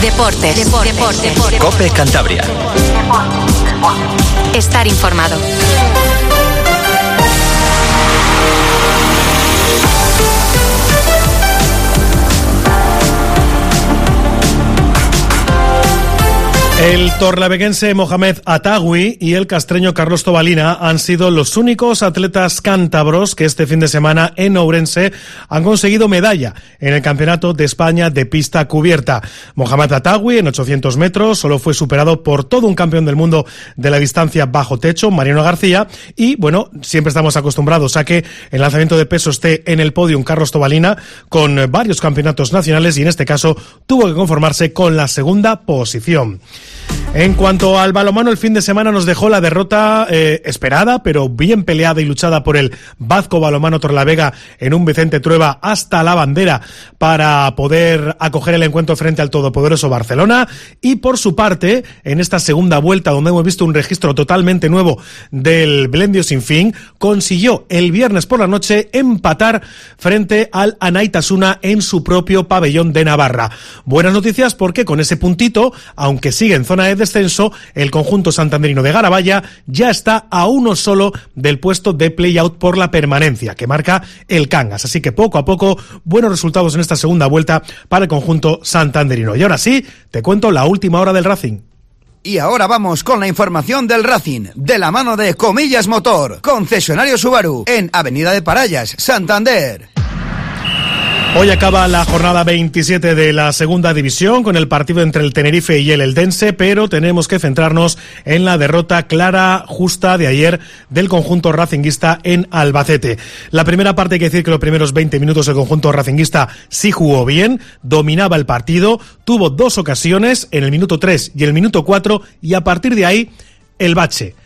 Deportes. COPE Cantabria. Estar informado. El torlaveguense Mohamed Atagui y el castreño Carlos Tobalina han sido los únicos atletas cántabros que este fin de semana en Ourense han conseguido medalla en el Campeonato de España de pista cubierta. Mohamed Atagui en 800 metros solo fue superado por todo un campeón del mundo de la distancia bajo techo, Mariano García, y bueno, siempre estamos acostumbrados a que el lanzamiento de peso esté en el podium Carlos Tobalina con varios campeonatos nacionales y en este caso tuvo que conformarse con la segunda posición. En cuanto al balonmano, el fin de semana nos dejó la derrota esperada, pero bien peleada y luchada por el Bazco Balonmano Torlavega en un Vicente Trueba hasta la bandera para poder acoger el encuentro frente al todopoderoso Barcelona. Y por su parte, en esta segunda vuelta, donde hemos visto un registro totalmente nuevo del Blendio Sinfín, consiguió el viernes por la noche empatar frente al Anaitasuna en su propio pabellón de Navarra. Buenas noticias porque con ese puntito, aunque sigue en zona de descenso, el conjunto santanderino de Garabaya ya está a uno solo del puesto de play-out por la permanencia que marca el Cangas. Así que poco a poco, buenos resultados en esta segunda vuelta para el conjunto santanderino. Y ahora sí, te cuento la última hora del Racing. Y ahora vamos con la información del Racing, de la mano de Comillas Motor, concesionario Subaru, en Avenida de Parallas, Santander. Hoy acaba la jornada 27 de la segunda división con el partido entre el Tenerife y el Eldense, pero tenemos que centrarnos en la derrota clara, justa de ayer del conjunto racinguista en Albacete. La primera parte hay que decir que los primeros 20 minutos el conjunto racinguista sí jugó bien, dominaba el partido, tuvo dos ocasiones en el minuto 3 y el minuto 4 y a partir de ahí el bache.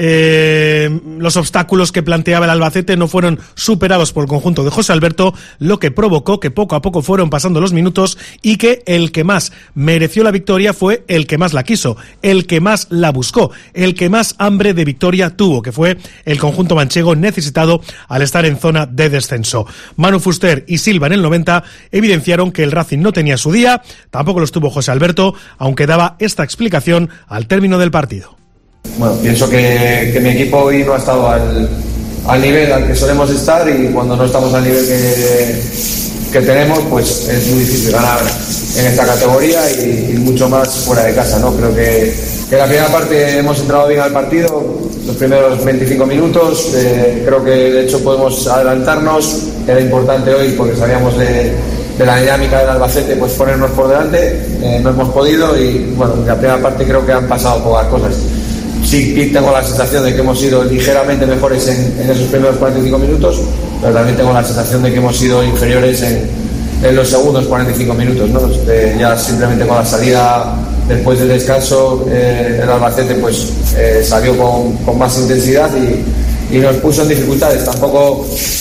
Los obstáculos que planteaba el Albacete no fueron superados por el conjunto de José Alberto, lo que provocó que poco a poco fueron pasando los minutos y que el que más mereció la victoria fue el que más la quiso, el que más la buscó, el que más hambre de victoria tuvo, que fue el conjunto manchego necesitado al estar en zona de descenso. Manu Fuster y Silva en el 90 evidenciaron que el Racing no tenía su día, tampoco los tuvo José Alberto, aunque daba esta explicación al término del partido. Bueno, pienso que mi equipo hoy no ha estado al nivel al que solemos estar y cuando no estamos al nivel que tenemos, pues es muy difícil ganar en esta categoría y mucho más fuera de casa, ¿no? Creo que la primera parte hemos entrado bien al partido, los primeros 25 minutos, creo que de hecho podemos adelantarnos, era importante hoy porque sabíamos de la dinámica del Albacete, pues ponernos por delante, no hemos podido y bueno, en la primera parte creo que han pasado pocas cosas. Sí, tengo la sensación de que hemos sido ligeramente mejores en esos primeros 45 minutos, pero también tengo la sensación de que hemos sido inferiores en los segundos 45 minutos, ¿no? Ya simplemente con la salida después del descanso, el Albacete pues salió con más intensidad y nos puso en dificultades. Tampoco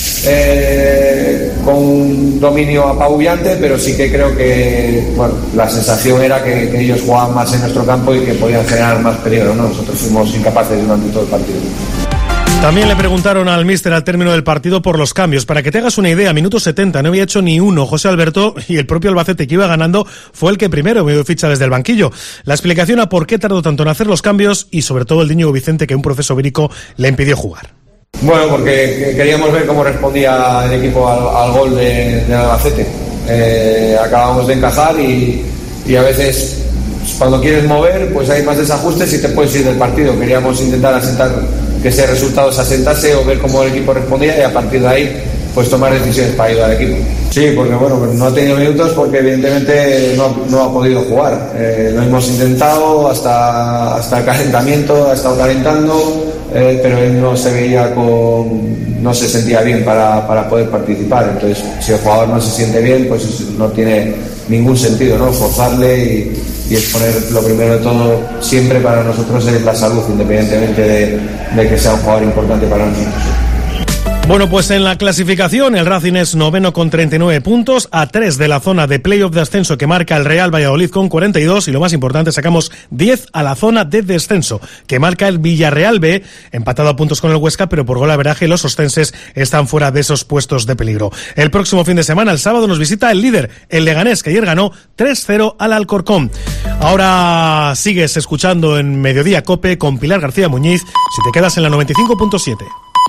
con un dominio apabullante, pero sí que creo que bueno, la sensación era que ellos jugaban más en nuestro campo y que podían generar más peligro, ¿no? Nosotros fuimos incapaces durante todo el partido. También le preguntaron al míster al término del partido por los cambios. Para que te hagas una idea, minuto 70 no había hecho ni uno José Alberto y el propio Albacete que iba ganando fue el que primero me dio ficha desde el banquillo. La explicación a por qué tardó tanto en hacer los cambios y sobre todo el Íñigo Vicente que un proceso vírico le impidió jugar. Bueno, porque queríamos ver cómo respondía el equipo al gol de Albacete. Acabamos de encajar y a veces cuando quieres mover pues hay más desajustes y te puedes ir del partido. Queríamos intentar asentar que ese resultado se asentase o ver cómo el equipo respondía y a partir de ahí pues tomar decisiones para ayudar al equipo. Sí, porque bueno, no ha tenido minutos porque evidentemente no ha podido jugar. Lo hemos intentado hasta el calentamiento, ha estado calentando, pero él no se veía no se sentía bien para poder participar. Entonces, si el jugador no se siente bien, pues no tiene ningún sentido, ¿no? Forzarle y exponer lo primero de todo siempre para nosotros es la salud, independientemente de que sea un jugador importante para nosotros. Bueno, pues en la clasificación el Racing es noveno con 39 puntos, a 3 de la zona de playoff de ascenso que marca el Real Valladolid con 42, y lo más importante, sacamos 10 a la zona de descenso que marca el Villarreal B, empatado a puntos con el Huesca, pero por golaveraje los ostenses están fuera de esos puestos de peligro. El próximo fin de semana, el sábado, nos visita el líder, el Leganés, que ayer ganó 3-0 al Alcorcón. Ahora sigues escuchando en Mediodía Cope con Pilar García Muñiz, si te quedas en la 95.7.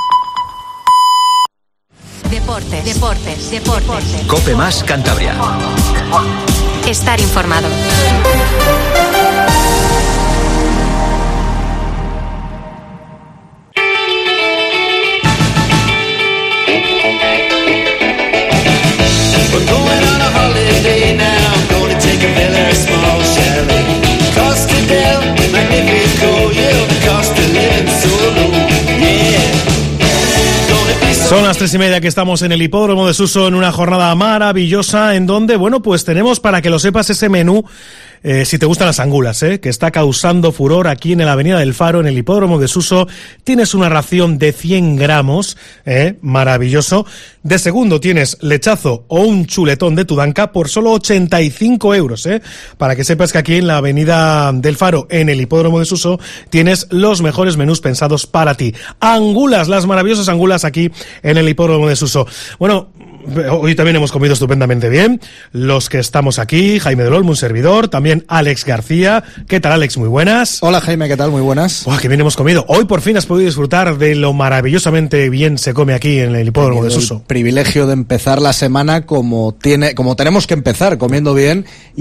Deportes. Cope más Cantabria. Estar informado. Son las 3:30 que estamos en el Hipódromo de Suso en una jornada maravillosa en donde, bueno, pues tenemos, para que lo sepas, ese menú, si te gustan las angulas, que está causando furor aquí en la Avenida del Faro, en el Hipódromo de Suso. Tienes una ración de 100 gramos, maravilloso. De segundo tienes lechazo o un chuletón de Tudanca por solo 85 euros, para que sepas que aquí en la Avenida del Faro, en el Hipódromo de Suso, tienes los mejores menús pensados para ti. Angulas, las maravillosas angulas aquí en el Hipódromo de Suso. Bueno, hoy también hemos comido estupendamente bien. Los que estamos aquí, Jaime del Olmo, un servidor, también Alex García. ¿Qué tal, Alex? Muy buenas. Hola, Jaime, ¿qué tal? Muy buenas. ¡Buah, qué bien hemos comido! Hoy por fin has podido disfrutar de lo maravillosamente bien se come aquí en el Hipódromo de Suso. El privilegio de empezar la semana como tenemos que empezar, comiendo bien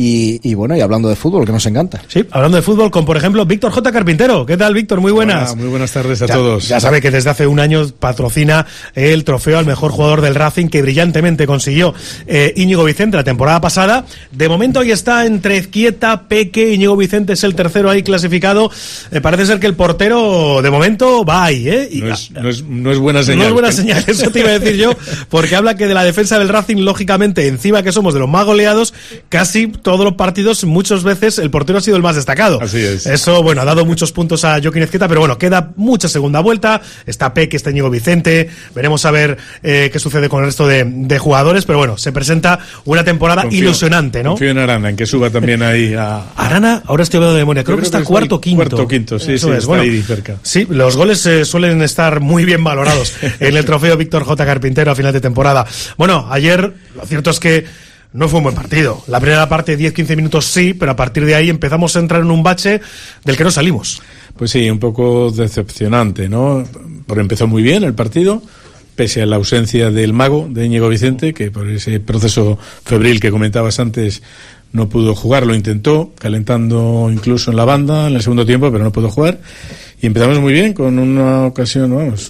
y bueno, y hablando de fútbol, que nos encanta. Sí, hablando de fútbol, con por ejemplo Víctor J. Carpintero. ¿Qué tal, Víctor? Muy buenas. Hola, muy buenas tardes a todos. Ya sabe que desde hace un año patrocina el trofeo al mejor jugador del Racing, que brillantemente consiguió Íñigo Vicente la temporada pasada. De momento ahí está entre Ezquieta, Peque, Íñigo Vicente es el tercero ahí clasificado. Parece ser que el portero de momento va ahí, Y no es buena señal. No es buena señal, eso te iba a decir yo, porque habla que de la defensa del Racing, lógicamente, encima que somos de los más goleados, casi todos los partidos, muchas veces el portero ha sido el más destacado. Así es. Eso, bueno, ha dado muchos puntos a Joaquín Ezquieta, pero bueno, queda mucha segunda vuelta. Está Peque, está Íñigo Vicente, veremos a ver qué sucede con el resto de jugadores, pero bueno, se presenta una temporada ilusionante, ¿no? Confío en Arana, en que suba también ahí a... Arana, ahora estoy hablando de memoria, creo que está cuarto quinto. Cuarto quinto, sí, eso sí, es, está bueno, ahí cerca. Sí, los goles suelen estar muy bien valorados en el trofeo Víctor J. Carpintero a final de temporada. Bueno, ayer lo cierto es que no fue un buen partido. La primera parte, 10-15 minutos sí, pero a partir de ahí empezamos a entrar en un bache del que no salimos. Pues sí, un poco decepcionante, ¿no? Porque empezó muy bien el partido, pese a la ausencia del mago, de Íñigo Vicente, que por ese proceso febril que comentabas antes no pudo jugar, lo intentó, calentando incluso en la banda en el segundo tiempo, pero no pudo jugar. Y empezamos muy bien con una ocasión, vamos,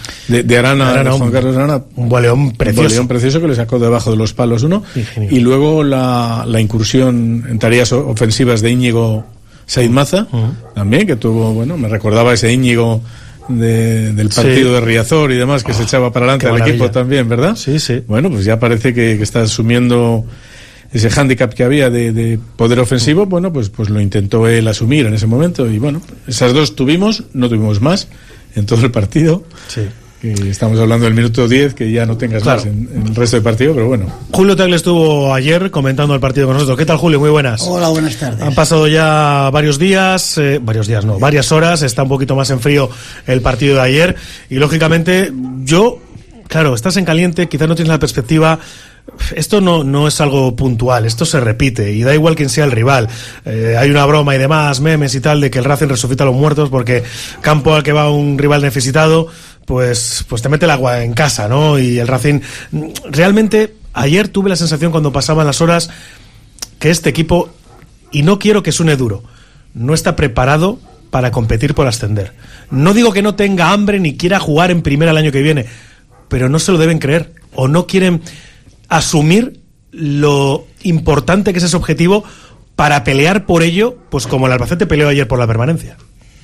de Arana, Juan Carlos Arana, un boleón precioso que le sacó debajo de los palos uno. Y luego la incursión en tareas ofensivas de Íñigo Said Maza, también, que tuvo, bueno, me recordaba ese Íñigo del partido de Riazor y demás, que se echaba para adelante al equipo también, ¿verdad? Sí, sí. Bueno, pues ya parece que está asumiendo ese hándicap que había de poder ofensivo. Bueno, pues lo intentó él asumir en ese momento, y bueno, esas dos no tuvimos más en todo el partido. Sí. Que estamos hablando del minuto 10, que ya no tengas más en el resto del partido, pero bueno. Julio Tagle estuvo ayer comentando el partido con nosotros. ¿Qué tal, Julio? Muy buenas. Hola, buenas tardes. Han pasado ya varias horas, está un poquito más en frío el partido de ayer, y lógicamente claro, estás en caliente, quizás no tienes la perspectiva. Esto no es algo puntual, esto se repite y da igual quién sea el rival. Hay una broma y demás, memes y tal, de que el Racing resucita a los muertos porque campo al que va un rival necesitado, pues te mete el agua en casa, ¿no? Y el Racing, realmente, ayer tuve la sensación cuando pasaban las horas que este equipo, y no quiero que suene duro, no está preparado para competir por ascender. No digo que no tenga hambre ni quiera jugar en primera el año que viene, pero no se lo deben creer o no quieren asumir lo importante que es ese objetivo para pelear por ello, pues como el Albacete peleó ayer por la permanencia.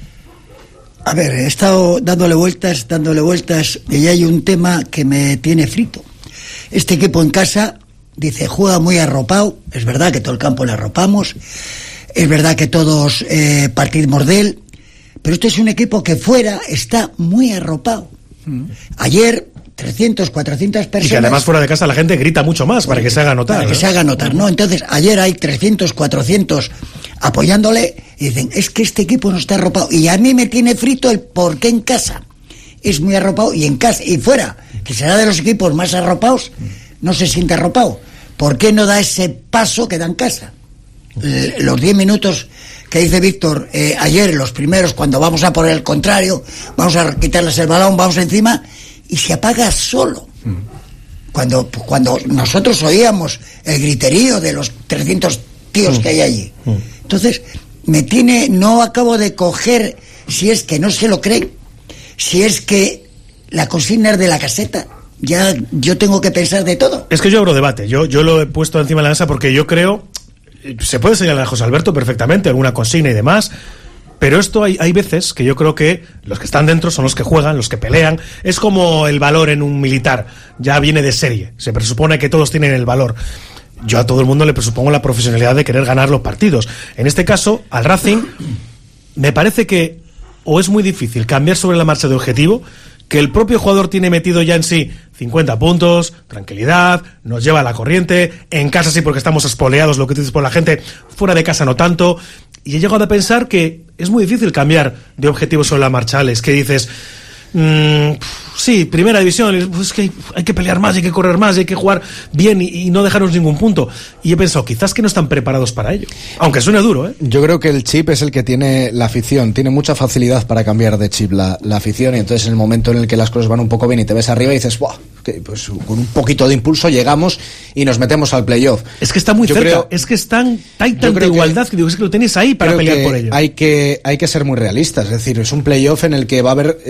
A ver, he estado dándole vueltas, y hay un tema que me tiene frito. Este equipo en casa, dice, juega muy arropado. Es verdad que todo el campo le arropamos, es verdad que todos partimos de él, pero este es un equipo que fuera está muy arropado. Ayer 300, 400 personas. Y que además fuera de casa la gente grita mucho más para que se haga notar. Para que se haga notar, ¿no? Entonces, ayer hay 300, 400 apoyándole y dicen, es que este equipo no está arropado. Y a mí me tiene frito el por qué en casa es muy arropado y en casa y fuera, que será de los equipos más arropados, no se siente arropado. ¿Por qué no da ese paso que da en casa? Los 10 minutos que dice Víctor, ayer, los primeros, cuando vamos a por el contrario, vamos a quitarles el balón, vamos encima, y se apaga solo. Cuando nosotros oíamos el griterío de los 300 tíos que hay allí. Entonces, no acabo de coger si es que no se lo creen, si es que la consigna es de la caseta. Ya yo tengo que pensar de todo. Es que yo abro debate, yo lo he puesto encima de la mesa porque yo creo, se puede señalar a José Alberto perfectamente, alguna consigna y demás, pero esto hay veces que yo creo que los que están dentro son los que juegan, los que pelean. Es como el valor en un militar, ya viene de serie, se presupone que todos tienen el valor. Yo a todo el mundo le presupongo la profesionalidad de querer ganar los partidos. En este caso, al Racing, me parece que o es muy difícil cambiar sobre la marcha de objetivo, que el propio jugador tiene metido ya en sí 50 puntos, tranquilidad, nos lleva a la corriente, en casa sí porque estamos espoleados, lo que tú dices por la gente, fuera de casa no tanto, y he llegado a pensar que es muy difícil cambiar de objetivo sobre la marcha, Alex, que dices, sí, primera división, pues que hay que pelear más, hay que correr más, hay que jugar bien y no dejarnos ningún punto. Y he pensado, quizás que no están preparados para ello. Aunque suene duro, ¿eh? Yo creo que el chip es el que tiene la afición. Tiene mucha facilidad para cambiar de chip la afición, y entonces en el momento en el que las cosas van un poco bien y te ves arriba y dices, ¡buah! Pues con un poquito de impulso llegamos y nos metemos al playoff. Es que está muy cerca, es que hay tanta igualdad que digo, es que lo tenéis ahí para pelear por ello. Hay que ser muy realistas, es decir, es un playoff en el que va a haber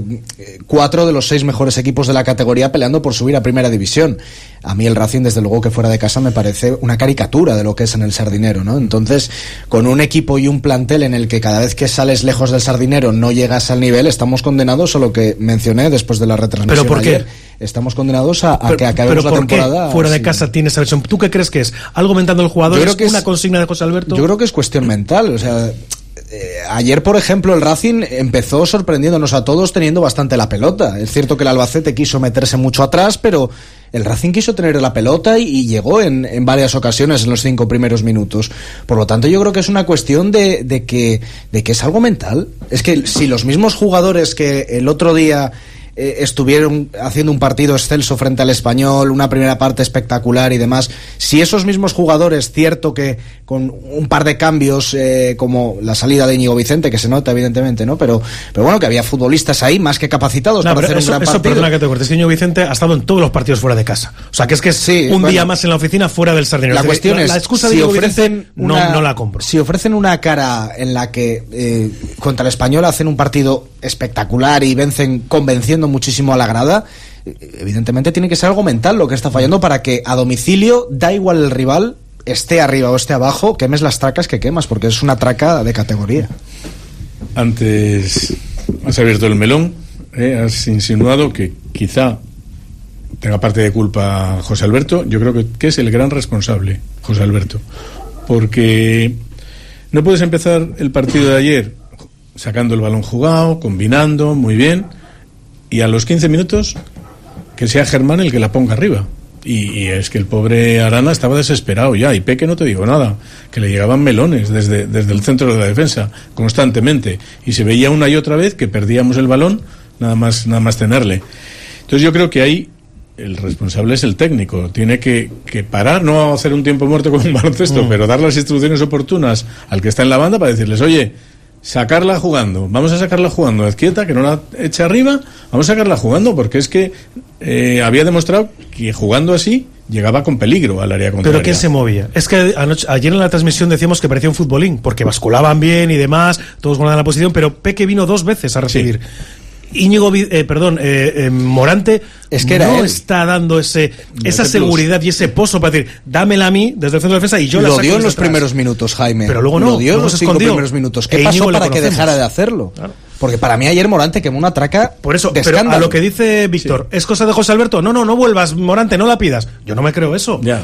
4 de los 6 mejores equipos de la categoría peleando por subir a primera división. A mí el Racing, desde luego que fuera de casa, me parece una caricatura de lo que es en el Sardinero, ¿no? Entonces, con un equipo y un plantel en el que cada vez que sales lejos del Sardinero no llegas al nivel, estamos condenados a lo que mencioné después de la retransmisión. ¿Pero por qué? Ayer. Estamos condenados a que acabemos la temporada. ¿Pero fuera de casa tiene esa versión? ¿Tú qué crees que es? ¿Algo mentando el jugador? ¿Es una consigna de José Alberto? Yo creo que es cuestión mental, o sea... ayer, por ejemplo, el Racing empezó sorprendiéndonos a todos teniendo bastante la pelota. Es cierto que el Albacete quiso meterse mucho atrás, pero el Racing quiso tener la pelota y llegó en varias ocasiones en los 5 primeros minutos. Por lo tanto, yo creo que es una cuestión de que es algo mental. Es que si los mismos jugadores que el otro día estuvieron haciendo un partido excelso frente al Español, una primera parte espectacular y demás, si esos mismos jugadores, cierto que con un par de cambios, como la salida de Íñigo Vicente, que se nota evidentemente, ¿no? Pero bueno, que había futbolistas ahí más que capacitados para hacer un gran partido. Perdona que te cortes, que Íñigo Vicente ha estado en todos los partidos fuera de casa, o sea que es sí, día más en la oficina fuera del Sardinero. La cuestión es, la excusa si de ofrecen no la compro. Si ofrecen una cara en la que contra el Español hacen un partido espectacular y vencen convenciendo muchísimo a la grada, evidentemente tiene que ser algo mental lo que está fallando para que a domicilio, da igual el rival, esté arriba o esté abajo, quemes las tracas que quemas, porque es una traca de categoría. Antes has abierto el melón, has insinuado que quizá tenga parte de culpa José Alberto. Yo creo que es el gran responsable, José Alberto, porque no puedes empezar el partido de ayer sacando el balón jugado, combinando muy bien, y a los 15 minutos que sea Germán el que la ponga arriba. Y es que el pobre Arana estaba desesperado ya, y Peque no te digo nada, que le llegaban melones desde el centro de la defensa constantemente, y se veía una y otra vez que perdíamos el balón nada más tenerle. Entonces yo creo que ahí el responsable es el técnico, tiene que parar, no hacer un tiempo muerto con un baloncesto, pero dar las instrucciones oportunas al que está en la banda para decirles, oye, sacarla jugando, vamos a sacarla jugando, quieta, que no la eche arriba, vamos a sacarla jugando, porque es que había demostrado que jugando así llegaba con peligro al área contraria. ¿Pero quién se movía? Es que ayer en la transmisión decíamos que parecía un futbolín, porque basculaban bien y demás, todos guardaban la posición, pero Peque vino 2 veces a recibir. Sí. Íñigo, Morante es que no está dando esa seguridad y ese pozo para decir, dámela a mí desde el centro de defensa y yo la saco. Lo dio en los primeros minutos, Jaime. Pero luego no. Lo dio en los 5 primeros minutos. ¿Qué pasó para que dejara de hacerlo? Claro. Porque para mí ayer Morante quemó una traca. Por eso, de pero escándalo. a lo que dice Víctor, ¿es cosa de José Alberto? No vuelvas, Morante, no la pidas. Yo no me creo eso. Ya.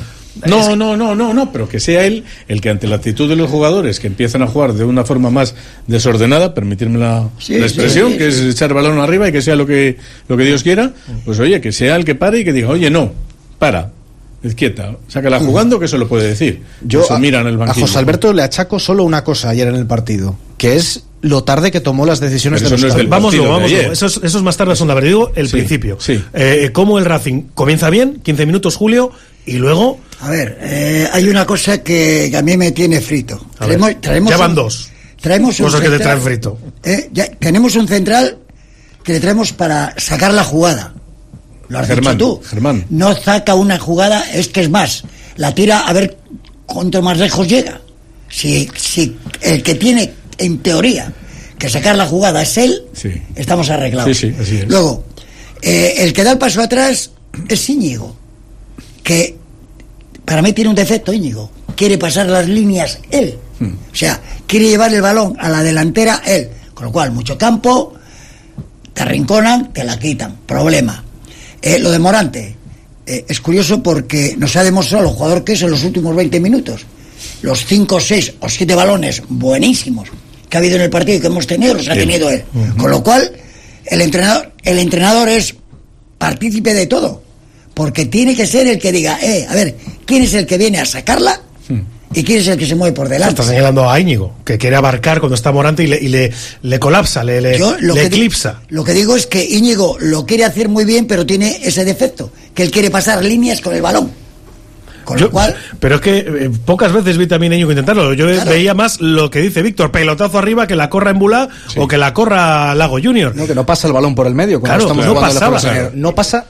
No, pero que sea él el que ante la actitud de los jugadores que empiezan a jugar de una forma más desordenada, permitirme la expresión, que es echar balón arriba y que sea lo que Dios quiera, pues oye, que sea el que pare y que diga, oye, no, para, quieta, sácala jugando, que eso lo puede decir. Yo eso miran el banquillo. A José Alberto le achaco solo una cosa ayer en el partido, que es lo tarde que tomó las decisiones pero de eso los no es del Vamos partido luego. de ayer. Esos más tarde son la verdad. Digo, el principio. Sí. Cómo el Racing comienza bien, 15 minutos, Julio, y luego... A ver, hay una cosa que a mí me tiene frito. Ya van dos. Traemos un cosas que te traen central, frito. tenemos un central que le traemos para sacar la jugada. Lo has dicho tú. Germán. No saca una jugada, es que es más. La tira a ver cuánto más lejos llega. Si el que tiene, en teoría, que sacar la jugada es él, estamos arreglados. Sí, así es. Luego, el que da el paso atrás es Íñigo, que para mí tiene un defecto. Íñigo quiere pasar las líneas él, o sea, quiere llevar el balón a la delantera él, con lo cual mucho campo, te arrinconan, te la quitan, problema. Lo de Morante es curioso porque nos ha demostrado el jugador que es en los últimos 20 minutos. Los 5, 6 o 7 balones buenísimos que ha habido en el partido y que hemos tenido, los ha tenido él. Con lo cual, el entrenador es partícipe de todo, porque tiene que ser el que diga, a ver, ¿quién es el que viene a sacarla? ¿Y quién es el que se mueve por delante? Está señalando a Íñigo, que quiere abarcar cuando está Morante y le colapsa, le eclipsa. Lo que digo es que Íñigo lo quiere hacer muy bien, pero tiene ese defecto, que él quiere pasar líneas con el balón. Con lo cual... Pero es que pocas veces vi también a Íñigo intentarlo. Yo veía más lo que dice Víctor, pelotazo arriba, que la corra en Bulá o que la corra Lago Junior. No, que no pasa el balón por el medio. Claro, estamos no jugando pasaba. No pasa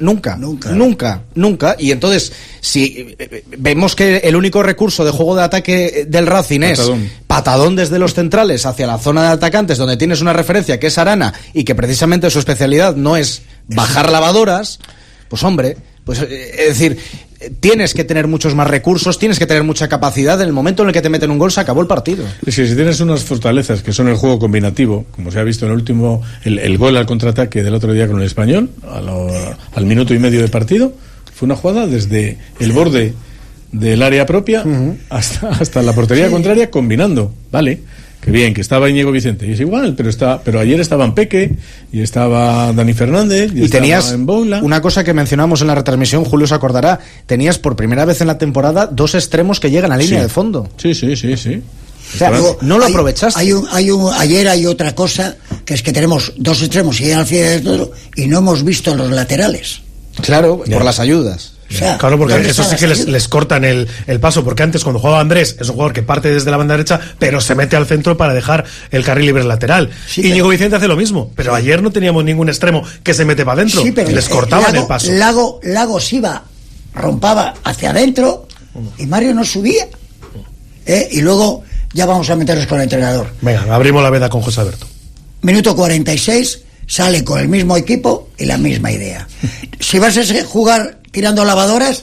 nunca. Y entonces, si vemos que el único recurso de juego de ataque del Racing es patadón desde los centrales hacia la zona de atacantes, donde tienes una referencia que es Arana y que precisamente su especialidad no es bajar lavadoras, pues hombre, pues es decir, tienes que tener muchos más recursos, tienes que tener mucha capacidad. En el momento en el que te meten un gol se acabó el partido. Es que si tienes unas fortalezas que son el juego combinativo, como se ha visto en el último, el gol al contraataque del otro día con el Español, al minuto y medio de partido, fue una jugada desde el borde del área propia hasta la portería contraria, combinando, ¿vale? Que bien, que estaba Íñigo Vicente, y es igual, pero ayer estaban Peque, y estaba Dani Fernández, y tenías en Boula. Una cosa que mencionamos en la retransmisión, Julio se acordará, tenías por primera vez en la temporada 2 extremos que llegan a línea de fondo. Sí. O sea, no lo aprovechaste. Ayer hay otra cosa, que es que tenemos 2 extremos y llegan al final de todo, y no hemos visto los laterales. Claro, por las ayudas. O sea, claro, porque eso sí que les cortan el paso, porque antes cuando jugaba Andrés es un jugador que parte desde la banda derecha pero se mete al centro para dejar el carril libre lateral. Íñigo Vicente hace lo mismo, pero ayer no teníamos ningún extremo que se mete para adentro, les cortaban el paso. Lagos iba, rompaba hacia adentro y Mario no subía, y luego ya vamos a meternos con el entrenador. Venga, abrimos la veda con José Alberto. Minuto 46, sale con el mismo equipo y la misma idea. Si vas a jugar tirando lavadoras,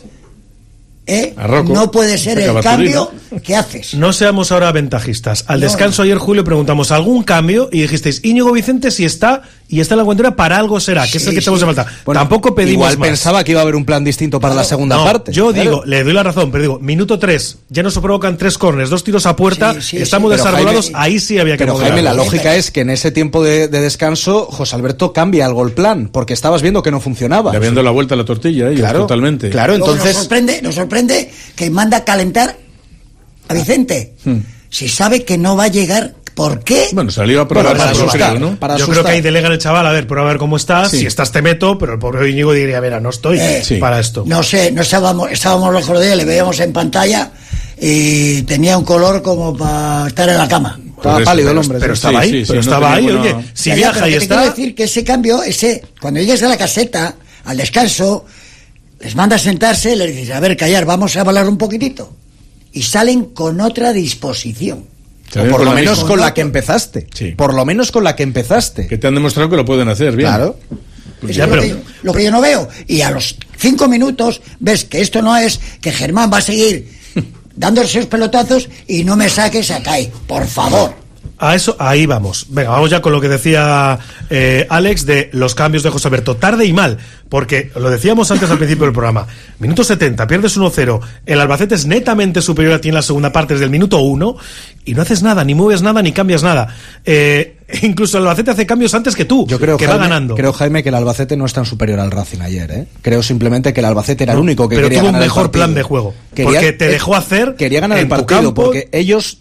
no puede ser el cambio que haces. No seamos ahora ventajistas. Al descanso ayer, Julio, preguntamos ¿algún cambio? Y dijisteis, Íñigo Vicente si está y está en la cuentera, para algo será, que es el que tenemos de falta. Bueno, tampoco pedimos igual más. Pensaba que iba a haber un plan distinto para la segunda parte. Yo digo, le doy la razón, pero digo, minuto 3, ya nos provocan 3 córners, 2 tiros a puerta, estamos desarbolados, ahí sí había que Pero mover. Jaime, la lógica es que en ese tiempo de descanso José Alberto cambia algo el plan, porque estabas viendo que no funcionaba. Le habían dado la vuelta a la tortilla, totalmente. Claro, entonces nos sorprende que manda a calentar a Vicente. Si sabe que no va a llegar, ¿por qué? Bueno, salió a probar para asustar, ¿no? Yo creo que ahí delega el chaval, a ver, prueba a ver cómo estás, si estás te meto, pero el pobre Íñigo diría, mira, no estoy para esto. No sé, estábamos los otros días, le veíamos en pantalla y tenía un color como para estar en la cama. Estaba pálido el hombre. Pero estaba ahí, estaba ahí, oye, si viaja y está... Quiero decir que ese cambio, cuando llegues a la caseta, al descanso, les manda a sentarse, les dices, a ver, callar, vamos a hablar un poquitito. Y salen con otra disposición. O por lo menos con la que empezaste. Por lo menos con la que empezaste. Que te han demostrado que lo pueden hacer bien. Claro. Pues lo que yo no veo. Y a los 5 minutos ves que esto no es, que Germán va a seguir dándose esos pelotazos y no me saques a Kai, por favor. Ahí vamos. Venga, vamos ya con lo que decía Alex de los cambios de José Alberto. Tarde y mal, porque lo decíamos antes al principio del programa. Minuto 70, pierdes 1-0. El Albacete es netamente superior a ti en la segunda parte desde el minuto 1 y no haces nada, ni mueves nada, ni cambias nada. Incluso el Albacete hace cambios antes que tú, yo creo, que Jaime, va ganando. Creo, Jaime, que el Albacete no es tan superior al Racing ayer, ¿eh? Creo simplemente que el Albacete era el único que quería ganar el partido. Pero tuvo un mejor plan de juego, porque te dejó hacer. Quería ganar el partido, porque ellos,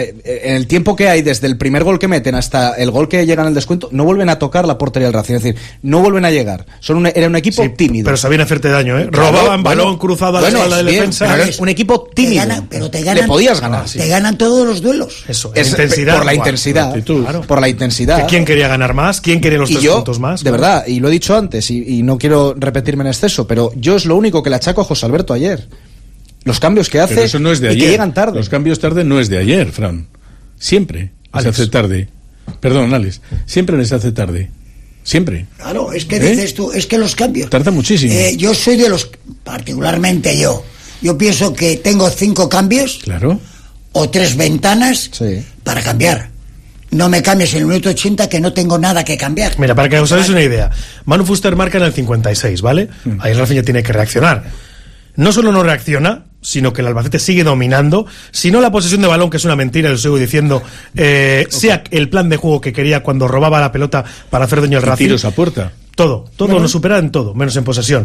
en el tiempo que hay desde el primer gol que meten hasta el gol que llegan al descuento, no vuelven a tocar la portería del Racing, es decir, no vuelven a llegar. Era un equipo tímido. Pero sabían hacerte daño, ¿eh? Robaban balón cruzado a la espalda de defensa. Pero es un equipo tímido. Pero te ganan, le podías ganar. Te ganan todos los duelos. Eso, intensidad. Por la intensidad. Claro. Por la intensidad. ¿Quién quería ganar más? ¿Quién quería los 3 puntos más? De verdad, y lo he dicho antes, y no quiero repetirme en exceso, pero yo es lo único que le achaco a José Alberto ayer. Los cambios que hace. Pero eso no es de ayer. Que llegan tarde. Los cambios tarde no es de ayer, Fran. Siempre se hace tarde. Perdón, Alex. Siempre les hace tarde. Siempre. Claro, es que dices tú, es que los cambios. Tarda muchísimo. Yo soy de los, particularmente yo pienso que tengo 5 cambios. Claro. O 3 ventanas para cambiar. No me cambies en el minuto 80 que no tengo nada que cambiar. Mira, para que os hagáis una idea, Manu Fuster marca en el 56, ¿vale? Ahí el Racing ya tiene que reaccionar. No solo no reacciona, sino que el Albacete sigue dominando. Si no la posesión de balón, que es una mentira, lo sigo diciendo, sea el plan de juego que quería cuando robaba la pelota para hacer daño al Racing. Tiros a puerta. Todo nos supera en todo, menos en posesión.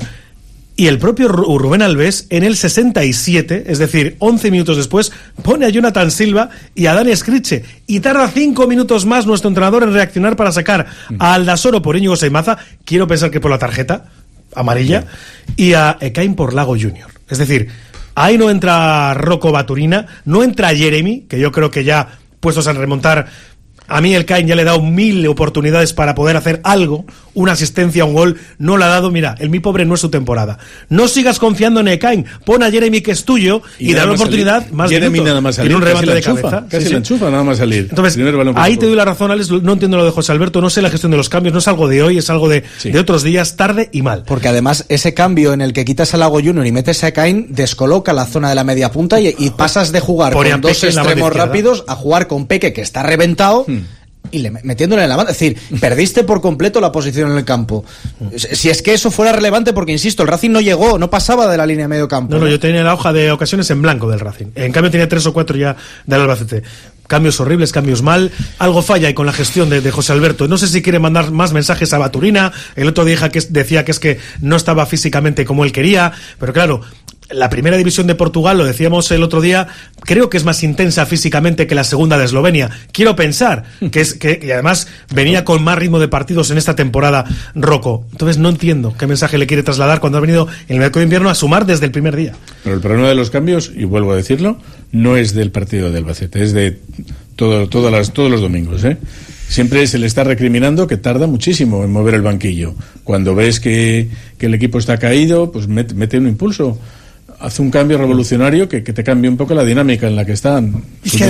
Y el propio Rubén Alves, en el 67, es decir, 11 minutos después, pone a Jonathan Silva y a Dani Escriche. Y tarda 5 minutos más nuestro entrenador en reaccionar para sacar a Aldasoro por Íñigo Saimaza, quiero pensar que por la tarjeta amarilla, y a Ekain por Lago Junior. Es decir, ahí no entra Rocco Baturina, no entra Jeremy, que yo creo que ya puestos a remontar. A mí el Caín ya le he dado 1000 oportunidades para poder hacer algo, una asistencia, un gol, no la ha dado. Mira, el mi pobre no es su temporada. No sigas confiando en el Caín, pon a Jeremy, que es tuyo, y dale la oportunidad más Jeremy minutos. Nada más salir, en un remate de cabeza. Casi la enchufa, nada más salir. Entonces, ahí te doy la razón, Alex, no entiendo lo de José Alberto, no sé la gestión de los cambios, no es algo de hoy, es algo de otros días, tarde y mal. Porque además ese cambio en el que quitas a Lago Junior y metes a Caín descoloca la zona de la media punta y pasas de jugar con 2 extremos rápidos a jugar con Peque, que está reventado, y metiéndole en la banda. Es decir, perdiste por completo la posición en el campo. Si es que eso fuera relevante, porque insisto, el Racing no llegó, no pasaba de la línea de medio campo. No, yo tenía la hoja de ocasiones en blanco del Racing. En cambio tenía 3 o 4 ya del Albacete. Cambios horribles, cambios mal. Algo falla ahí con la gestión de José Alberto. No sé si quiere mandar más mensajes a Baturina. El otro día decía que es que no estaba físicamente como él quería. Pero claro, la primera división de Portugal, lo decíamos el otro día, creo que es más intensa físicamente que la segunda de Eslovenia. Quiero pensar y además venía con más ritmo de partidos en esta temporada Rocco. Entonces no entiendo qué mensaje le quiere trasladar cuando ha venido en el mercado de invierno a sumar desde el primer día. Pero el problema de los cambios, y vuelvo a decirlo, no es del partido del Albacete, es de todos los domingos, ¿eh? Siempre se le está recriminando que tarda muchísimo en mover el banquillo. Cuando ves que el equipo está caído, pues mete un impulso. Hace un cambio revolucionario que te cambie un poco la dinámica en la que están. Es que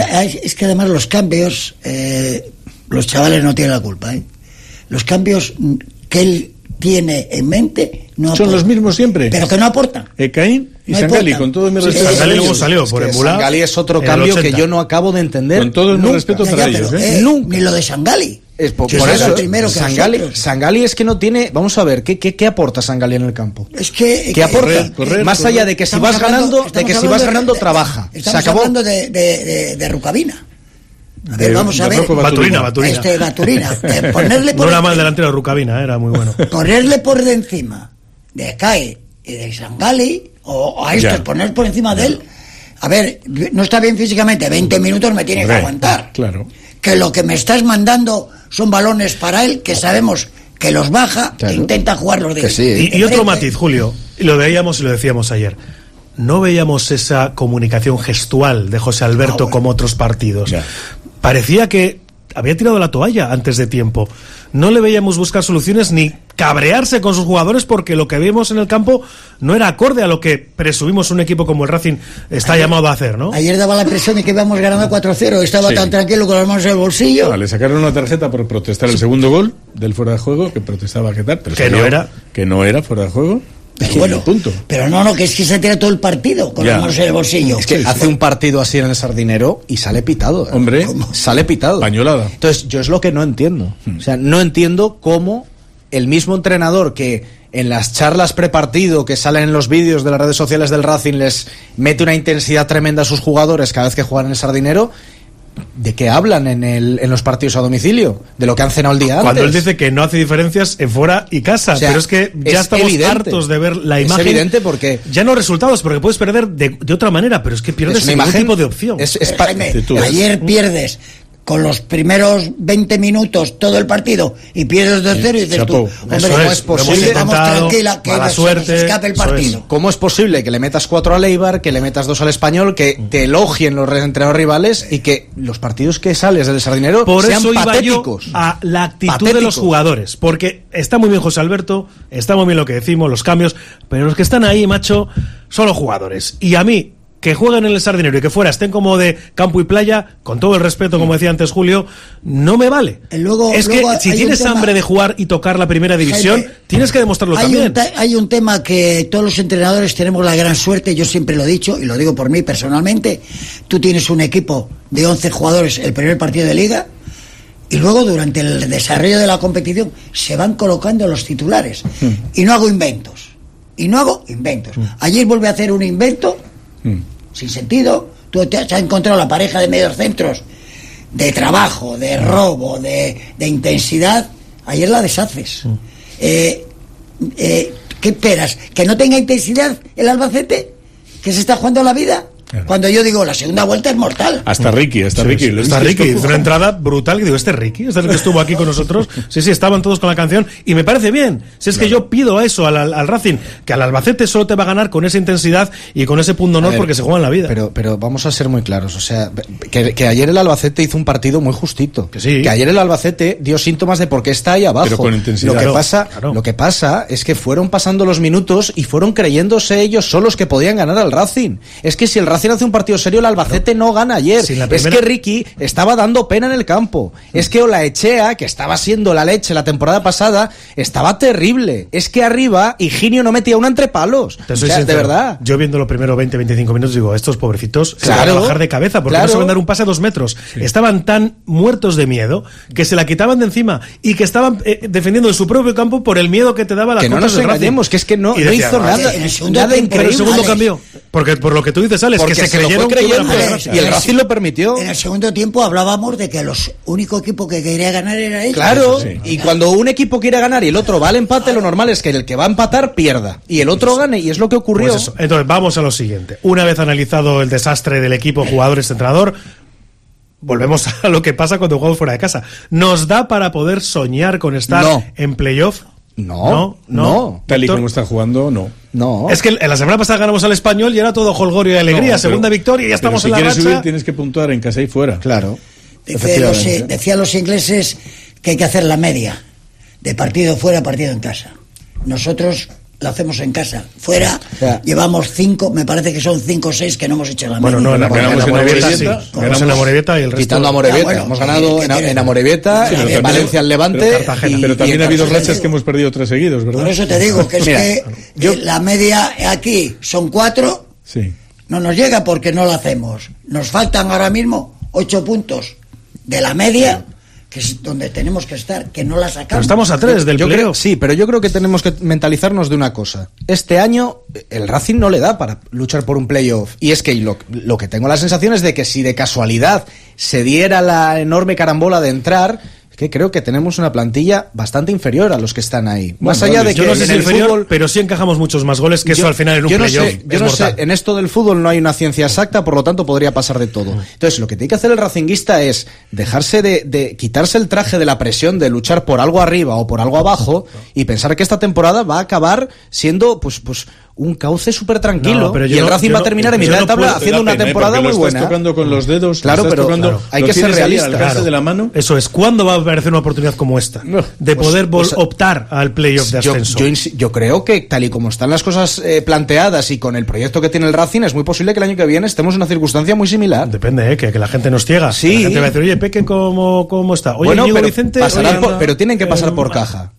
además los cambios, los chavales no tienen la culpa, ¿eh? Los cambios que él tiene en mente no son los mismos siempre, pero que no aportan. Caín y Sangali, con todo mi respeto. Sangali luego salió por emular. Sangali es otro cambio que yo no acabo de entender. Con todo mi respeto para ellos, nunca. Ni lo de Sangali. Por eso, Sangali es que no tiene. Vamos a ver, ¿qué aporta Sangali en el campo? Es que ¿qué aporta? Más allá de que si vas ganando, trabaja. Estamos hablando de Rucabina. A ver, vamos a ver. Baturina. Baturina. Ponerle por no era mal delantero Rucabina, era muy bueno. Ponerle por de encima de Cae y de Sangali, o a estos poner por encima de él. A ver, no está bien físicamente, 20 minutos me tiene que aguantar. Claro. Que lo que me estás mandando son balones para él, que sabemos que los baja, que intenta jugarlos de sí. Y otro matiz, Julio, y lo veíamos y lo decíamos ayer. No veíamos esa comunicación gestual de José Alberto como otros partidos. Parecía que había tirado la toalla antes de tiempo. No le veíamos buscar soluciones ni cabrearse con sus jugadores, porque lo que vimos en el campo no era acorde a lo que presumimos un equipo como el Racing está llamado a hacer, ¿no? Ayer daba la impresión de que íbamos ganando 4-0, estaba tan tranquilo con las manos en el bolsillo. Le sacaron una tarjeta por protestar el segundo gol del fuera de juego, que protestaba que tal, pero que no era fuera de juego. Bueno, punto. Pero no, que es que se tira todo el partido con las manos en el bolsillo. Es que hace un partido así en el Sardinero y sale pitado. Hombre, sale pitado. Pañolada. Entonces, yo es lo que no entiendo. O sea, no entiendo cómo el mismo entrenador que en las charlas prepartido que salen en los vídeos de las redes sociales del Racing les mete una intensidad tremenda a sus jugadores cada vez que juegan en el Sardinero. ¿De qué hablan en los partidos a domicilio? ¿De lo que han cenado el día antes? Cuando él dice que no hace diferencias en fuera y casa, o sea, pero es que ya estamos hartos de ver la imagen. Es evidente porque... Ya no resultados, porque puedes perder de otra manera, pero es que pierdes ningún tipo de opción. Ayer pierdes con los primeros 20 minutos todo el partido y pierdes 2-0 y dices tú, hombre, ¿cómo es posible? Vamos tranquila que se nos escape el partido. ¿Cómo es posible que le metas 4 al Eibar, que le metas 2 al Español, que te elogien los entrenadores rivales y que los partidos que sales del Sardinero sean patéticos? Iba yo a la actitud de los jugadores, porque está muy bien José Alberto, está muy bien lo que decimos, los cambios, pero los que están ahí, macho, son los jugadores. Y a mí, que jueguen en el Sardinero y que fuera estén como de campo y playa, con todo el respeto, como decía antes Julio, no me vale. Luego si tienes hambre de jugar y tocar la primera división, tienes que demostrarlo también. Hay un tema que todos los entrenadores tenemos la gran suerte, yo siempre lo he dicho, y lo digo por mí personalmente. Tú tienes un equipo de 11 jugadores el primer partido de liga, y luego durante el desarrollo de la competición se van colocando los titulares. Y no hago inventos. Ayer volví a hacer un invento sin sentido. Tú te has encontrado la pareja de mediocentros de trabajo, de robo, de intensidad. Ayer la deshaces. ¿Qué esperas? ¿Que no tenga intensidad el Albacete? ¿Que se está jugando la vida? Claro. Cuando yo digo la segunda vuelta es mortal. Hasta Ricky. Hizo una entrada brutal. Y digo, Ricky, el que estuvo aquí con nosotros. Sí, estaban todos con la canción. Y me parece bien. Si es que yo pido eso al Racing, que al Albacete solo te va a ganar con esa intensidad y con ese punto honor porque se juega en la vida. Pero vamos a ser muy claros. O sea, que ayer el Albacete hizo un partido muy justito. Que sí. Que ayer el Albacete dio síntomas de por qué está ahí abajo. Pero con intensidad. Lo que pasa es que fueron pasando los minutos y fueron creyéndose ellos solos que podían ganar al Racing. Es que si el Racing hace un partido serio, el Albacete no gana ayer. Es que Ricky estaba dando pena en el campo. Es que Olaechea, que estaba siendo la leche la temporada pasada, estaba terrible. Es que arriba Higinio no metía una entre palos. De verdad. Yo viendo los primeros 20-25 minutos digo, estos pobrecitos se van a bajar de cabeza porque no saben dar un pase a 2 metros. Sí. Estaban tan muertos de miedo que se la quitaban de encima y que estaban defendiendo en su propio campo por el miedo que te daba la contra. Que no nos engañemos, que es que no hizo nada. Nada increíble. El segundo cambió. Porque por lo que tú dices, Alex, que se creyeron y el Racing lo permitió. En el segundo tiempo hablábamos de que los único equipo que quería ganar era ellos. Claro, y cuando un equipo quiere ganar y el otro va al empate, lo normal es que el que va a empatar pierda y el otro gane, y es lo que ocurrió. Pues eso. Entonces vamos a lo siguiente. Una vez analizado el desastre del equipo, jugadores, entrenador, volvemos a lo que pasa cuando jugamos fuera de casa. ¿Nos da para poder soñar con estar en playoff? No. Tal y como está jugando, no. Es que en la semana pasada ganamos al Español y era todo jolgorio y alegría. Segunda victoria y ya estamos en la racha. Si quieres subir, tienes que puntuar en casa y fuera. Claro. Decían los ingleses que hay que hacer la media de partido fuera, partido en casa. Nosotros lo hacemos en casa. Fuera, llevamos 5, me parece que son 5 o 6 que no hemos hecho la media. Bueno, ganamos en Amorebieta, ganamos en Amorebieta y el resto. Quitando a Amorebieta, hemos ganado en Amorebieta, en Valencia, al Levante. Pero también ha habido rachas que hemos perdido 3 seguidos, ¿verdad? Por eso te digo que la media aquí son 4. Sí. No nos llega porque no la hacemos. Nos faltan ahora mismo 8 puntos de la media, que es donde tenemos que estar, que no la sacamos. Pero estamos a 3 del playoff. Sí, pero yo creo que tenemos que mentalizarnos de una cosa. Este año el Racing no le da para luchar por un playoff. Y es que lo que tengo la sensación es de que si de casualidad se diera la enorme carambola de entrar, que creo que tenemos una plantilla bastante inferior a los que están ahí. Más allá de que yo no sé si en el fútbol, pero sí encajamos muchos más goles que eso al final en un playoff. Yo no sé, en esto del fútbol no hay una ciencia exacta, por lo tanto podría pasar de todo. Entonces, lo que tiene que hacer el racinguista es dejarse de quitarse el traje de la presión de luchar por algo arriba o por algo abajo y pensar que esta temporada va a acabar siendo pues un cauce súper tranquilo, y el Racing va a terminar en mitad de tabla haciendo una temporada muy buena. Estás tocando con los dedos, claro, pero hay que ser realista. De la mano. Eso es, ¿cuándo va a aparecer una oportunidad como esta? De poder optar al playoff de ascenso. Yo creo que tal y como están las cosas planteadas y con el proyecto que tiene el Racing, es muy posible que el año que viene estemos en una circunstancia muy similar. Depende, que la gente nos ciega. Sí. La gente va a decir, oye, Peque, ¿cómo está? Oye, bueno, Íñigo Vicente... pero tienen que pasar por caja.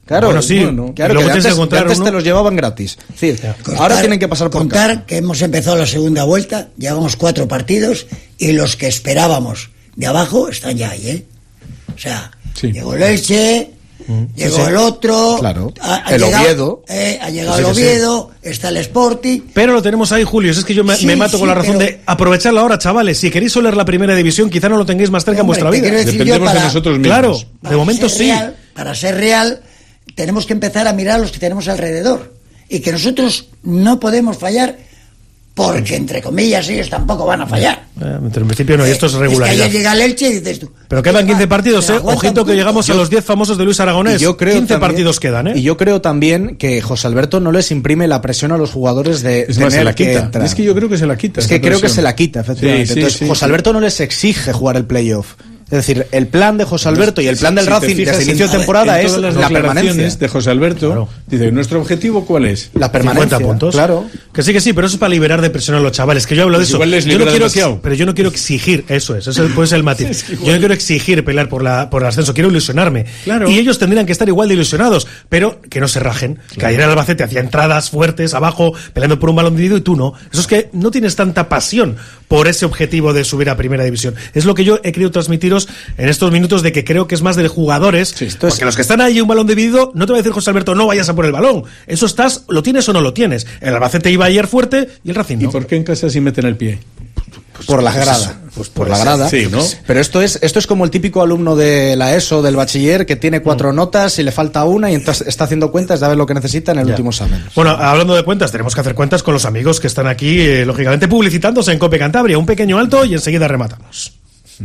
Claro, bueno, sí. Claro, que antes te los llevaban gratis. Sí, ahora tienen que pasar por contar que hemos empezado la segunda vuelta, llevamos 4 partidos y los que esperábamos de abajo están ya ahí, ¿eh? O sea, llegó el Elche, llegó el otro, claro. el Oviedo, ha llegado el Oviedo, está el Sporting. Pero lo tenemos ahí, Julio. Es que yo me mato con la razón de aprovecharla ahora, chavales. Si queréis oler la primera división, quizá no lo tengáis más cerca en vuestra vida. Dependemos de nosotros mismos. Claro, de momento sí. Para ser real, tenemos que empezar a mirar a los que tenemos alrededor. Y que nosotros no podemos fallar, porque, entre comillas, ellos tampoco van a fallar. En principio no, y esto es regularidad. Es que ayer llega el Elche y dices tú... Pero quedan 15 partidos, Ojito que llegamos a los 10 famosos de Luis Aragonés. Yo creo 15 también, partidos quedan, ¿eh? Y yo creo también que José Alberto no les imprime la presión a los jugadores de tener que entrar. Es que yo creo que se la quita. Es que creo que se la quita, efectivamente. Sí, Entonces, José Alberto no les exige jugar el playoff. Es decir, el plan de José Alberto y el plan del Racing desde inicio de temporada es la permanencia de José Alberto. Claro. Dice, ¿nuestro objetivo cuál es? La permanencia. 50 puntos. Claro. Que sí, pero eso es para liberar de presión a los chavales. Que yo hablo de eso. Igual les Yo no libera quiero, demasiado. pero yo no quiero exigir, eso puede ser el matiz. Yo no quiero exigir pelear por el ascenso, quiero ilusionarme. Claro. Y ellos tendrían que estar igual de ilusionados, pero que no se rajen. Claro. Que ayer el Albacete hacía entradas fuertes abajo, peleando por un balón dividido y tú no. Eso es que no tienes tanta pasión por ese objetivo de subir a Primera División. Es lo que yo he querido transmitiros en estos minutos, de que creo que es más de jugadores, porque los que están ahí un balón dividido, no te va a decir José Alberto, no vayas a por el balón. Eso estás, lo tienes o no lo tienes. El Albacete iba ayer fuerte y el Racing no. ¿Y por qué en casa sí meten el pie? Por la grada. Por la grada. Sí, ¿no? Pero esto es como el típico alumno de la ESO, del bachiller, que tiene 4 notas y le falta una y entonces está haciendo cuentas de a ver lo que necesita en el último examen. Bueno, hablando de cuentas, tenemos que hacer cuentas con los amigos que están aquí, lógicamente publicitándose en COPE Cantabria. Un pequeño alto y enseguida rematamos.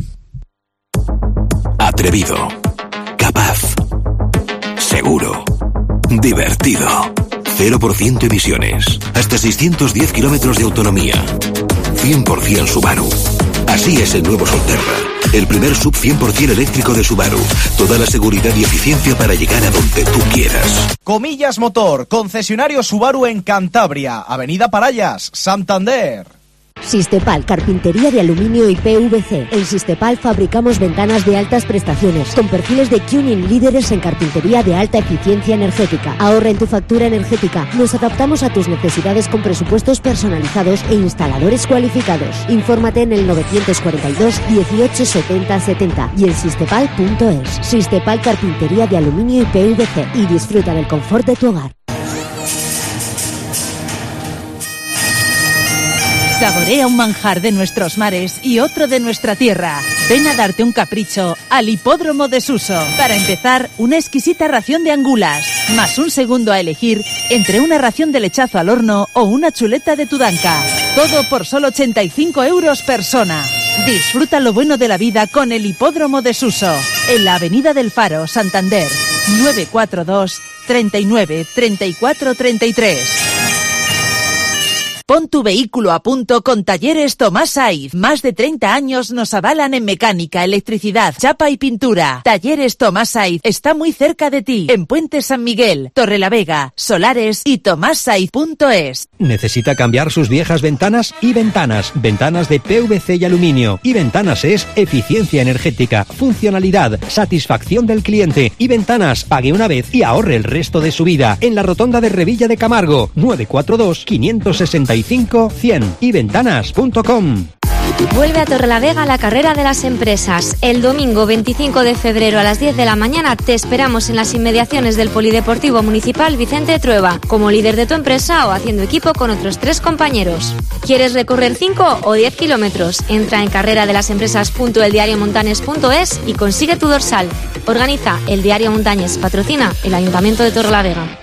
Atrevido, capaz, seguro, divertido. 0% emisiones, hasta 610 kilómetros de autonomía. 100% Subaru. Así es el nuevo Solterra, el primer sub 100% eléctrico de Subaru. Toda la seguridad y eficiencia para llegar a donde tú quieras. Comillas Motor, concesionario Subaru en Cantabria, Avenida Parayas, Santander. Sistepal, carpintería de aluminio y PVC. En Sistepal fabricamos ventanas de altas prestaciones, con perfiles de tuning líderes en carpintería de alta eficiencia energética. Ahorra en tu factura energética. Nos adaptamos a tus necesidades con presupuestos personalizados e instaladores cualificados. Infórmate en el 942 18 70 70 y en sistepal.es. Sistepal, carpintería de aluminio y PVC. Y disfruta del confort de tu hogar. Saborea un manjar de nuestros mares y otro de nuestra tierra. Ven a darte un capricho al Hipódromo de Suso. Para empezar, una exquisita ración de angulas, más un segundo a elegir entre una ración de lechazo al horno o una chuleta de tudanca. Todo por solo 85 € persona. Disfruta lo bueno de la vida con el Hipódromo de Suso, en la Avenida del Faro, Santander. 942 39 34 33. Pon tu vehículo a punto con Talleres Tomás Saiz. Más de 30 años nos avalan en mecánica, electricidad, chapa y pintura. Talleres Tomás Saiz está muy cerca de ti, en Puente San Miguel, Torrelavega, Solares y tomassaiz.es. ¿Necesita cambiar sus viejas ventanas? Y Ventanas. Ventanas de PVC y aluminio. Y Ventanas es eficiencia energética, funcionalidad, satisfacción del cliente. Y Ventanas, pague una vez y ahorre el resto de su vida. En la rotonda de Revilla de Camargo, 942 565 100 y ventanas.com. Vuelve a Torrelavega la carrera de las empresas. El domingo 25 de febrero a las 10 de la mañana te esperamos en las inmediaciones del Polideportivo Municipal Vicente Trueba, como líder de tu empresa o haciendo equipo con otros 3 compañeros. ¿Quieres recorrer 5 o 10 kilómetros? Entra en carreradelasempresas.eldiariomontañes.es y consigue tu dorsal. Organiza el Diario Montañes, patrocina el Ayuntamiento de Torrelavega.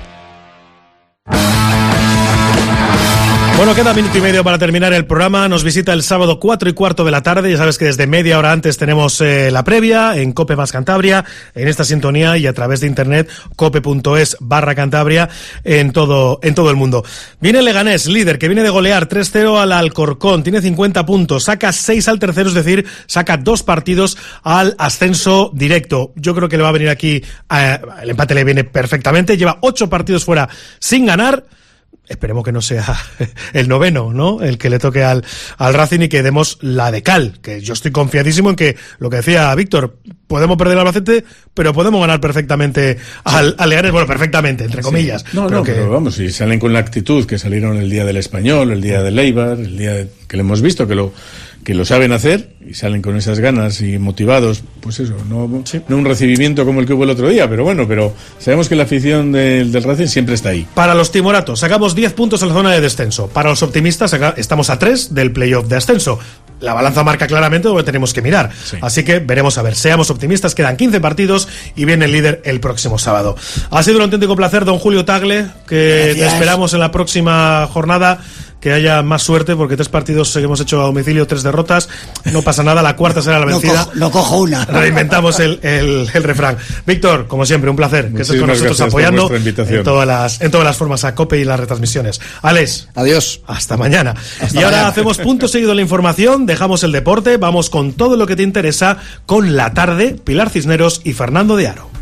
Bueno, queda minuto y medio para terminar el programa. Nos visita el sábado 4:15 de la tarde. Ya sabes que desde media hora antes tenemos la previa en COPE más Cantabria, en esta sintonía y a través de internet cope.es/Cantabria en todo el mundo. Viene el Leganés, líder, que viene de golear 3-0 al Alcorcón. Tiene 50 puntos, saca 6 al tercero, es decir, saca 2 partidos al ascenso directo. Yo creo que le va a venir aquí, el empate le viene perfectamente. Lleva 8 partidos fuera sin ganar. esperemos que no sea el 9º, ¿no? El que le toque al Racing y que demos la de cal, que yo estoy confiadísimo en que, lo que decía Víctor, podemos perder al Albacete, pero podemos ganar perfectamente al Leganés, bueno, perfectamente, entre comillas. Sí. Pero vamos, si salen con la actitud que salieron el día del Español, el día del Eibar, el día que lo hemos visto, que lo saben hacer y salen con esas ganas y motivados, pues eso, no un recibimiento como el que hubo el otro día, pero bueno, sabemos que la afición del Racing siempre está ahí. Para los timoratos, sacamos 10 puntos en la zona de descenso. Para los optimistas, estamos a 3 del playoff de ascenso. La balanza marca claramente donde tenemos que mirar. Sí. Así que veremos a ver. Seamos optimistas, quedan 15 partidos y viene el líder el próximo sábado. Ha sido un auténtico placer, don Julio Tagle, que Gracias. Te esperamos en la próxima jornada. Que haya más suerte, porque 3 partidos hemos hecho a domicilio, 3 derrotas, no pasa nada, la cuarta será la vencida. No cojo una. Reinventamos el refrán. Víctor, como siempre, un placer que estés con nosotros apoyando en todas las formas a COPE y las retransmisiones. Alex, adiós. Hasta mañana. Ahora hacemos punto seguido en la información, dejamos el deporte, vamos con todo lo que te interesa con La Tarde, Pilar Cisneros y Fernando de Aro.